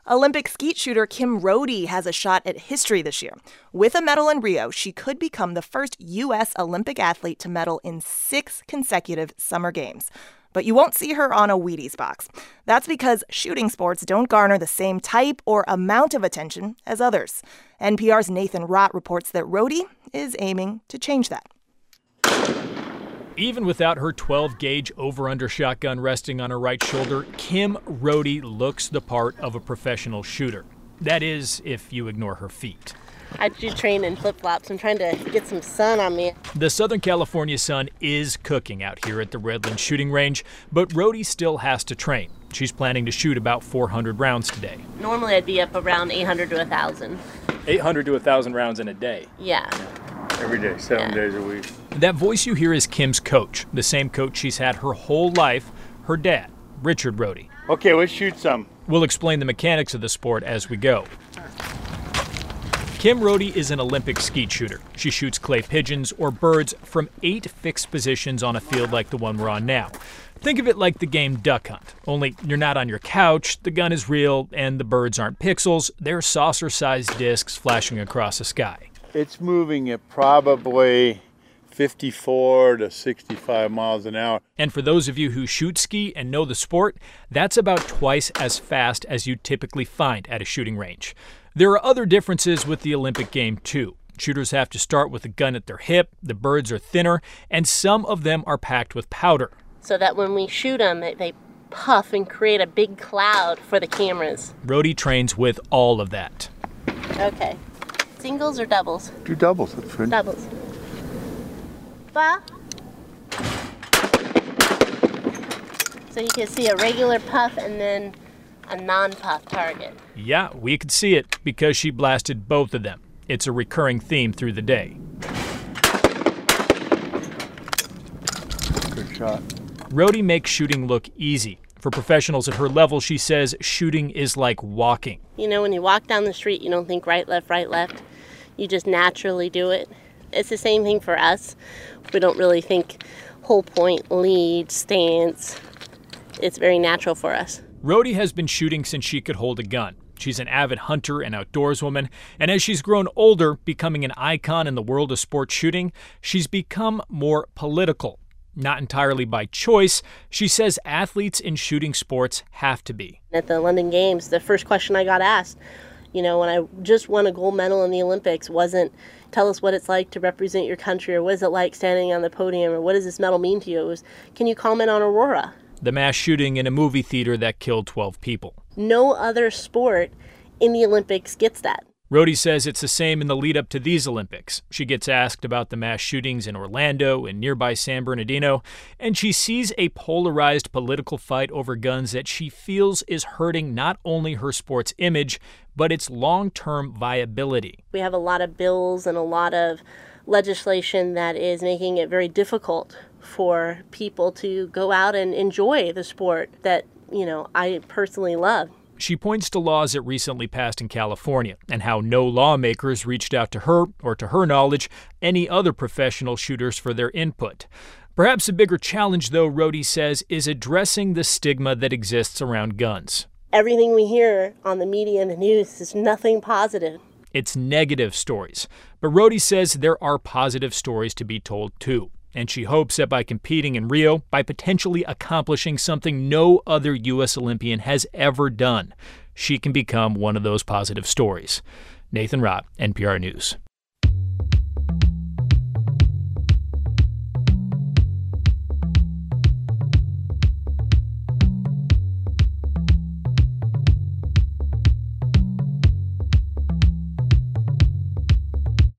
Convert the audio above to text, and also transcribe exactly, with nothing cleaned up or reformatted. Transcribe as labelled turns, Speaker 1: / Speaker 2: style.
Speaker 1: Olympic skeet shooter Kim Rhode has a shot at history this year. With a medal in Rio, she could become the first U S Olympic athlete to medal in six consecutive Summer Games. But you won't see her on a Wheaties box. That's because shooting sports don't garner the same type or amount of attention as others. N P R's Nathan Rott reports that Rhode is aiming to change that.
Speaker 2: Even without her twelve gauge over-under shotgun resting on her right shoulder, Kim Rhode looks the part of a professional shooter. That is, if you ignore her feet.
Speaker 3: I do train in flip-flops. I'm trying to get some sun on me.
Speaker 2: The Southern California sun is cooking out here at the Redlands shooting range, but Rhode still has to train. She's planning to shoot about four hundred rounds today.
Speaker 3: Normally I'd be up around eight hundred to one thousand.
Speaker 2: eight hundred to one thousand rounds in a day?
Speaker 3: Yeah.
Speaker 4: Every day, seven
Speaker 3: yeah.
Speaker 4: days a week.
Speaker 2: That voice you hear is Kim's coach, the same coach she's had her whole life, her dad, Richard Rhode.
Speaker 4: Okay, let's shoot some.
Speaker 2: We'll explain the mechanics of the sport as we go. Kim Rhode is an Olympic skeet shooter. She shoots clay pigeons or birds from eight fixed positions on a field like the one we're on now. Think of it like the game Duck Hunt, only you're not on your couch, the gun is real, and the birds aren't pixels, they're saucer-sized discs flashing across the sky.
Speaker 4: It's moving at probably fifty-four to sixty-five miles an hour.
Speaker 2: And for those of you who shoot ski and know the sport, that's about twice as fast as you typically find at a shooting range. There are other differences with the Olympic game, too. Shooters have to start with a gun at their hip, the birds are thinner, and some of them are packed with powder.
Speaker 3: So that when we shoot them, they puff and create a big cloud for the cameras.
Speaker 2: Rhode trains with all of that.
Speaker 3: Okay. Singles or doubles?
Speaker 4: Do doubles, that's good.
Speaker 3: Doubles. Ba. So you can see a regular puff and then a non-puff target.
Speaker 2: Yeah, we could see it because she blasted both of them. It's a recurring theme through the day.
Speaker 4: Good shot.
Speaker 2: Rhode makes shooting look easy. For professionals at her level, she says shooting is like walking.
Speaker 3: You know, when you walk down the street, you don't think right, left, right, left. You just naturally do it. It's the same thing for us. We don't really think whole point, lead, stance. It's very natural for us.
Speaker 2: Rhode has been shooting since she could hold a gun. She's an avid hunter and outdoorswoman, and as she's grown older, becoming an icon in the world of sports shooting, she's become more political. Not entirely by choice, she says athletes in shooting sports have to be.
Speaker 3: At the London Games, the first question I got asked, you know, when I just won a gold medal in the Olympics, wasn't tell us what it's like to represent your country, or what is it like standing on the podium, or what does this medal mean to you? It was, can you comment on Aurora?
Speaker 2: The mass shooting in a movie theater that killed twelve people.
Speaker 3: No other sport in the Olympics gets that.
Speaker 2: Rhode says it's the same in the lead up to these Olympics. She gets asked about the mass shootings in Orlando and nearby San Bernardino, and she sees a polarized political fight over guns that she feels is hurting not only her sport's image, but its long-term viability.
Speaker 3: We have a lot of bills and a lot of legislation that is making it very difficult for people to go out and enjoy the sport that, you know, I personally love.
Speaker 2: She points to laws that recently passed in California and how no lawmakers reached out to her, or to her knowledge, any other professional shooters for their input. Perhaps a bigger challenge, though, Rhode says, is addressing the stigma that exists around guns.
Speaker 3: Everything we hear on the media and the news is nothing positive.
Speaker 2: It's negative stories. But Rhode says there are positive stories to be told, too. And she hopes that by competing in Rio, by potentially accomplishing something no other U S Olympian has ever done, she can become one of those positive stories. Nathan Rott, N P R News.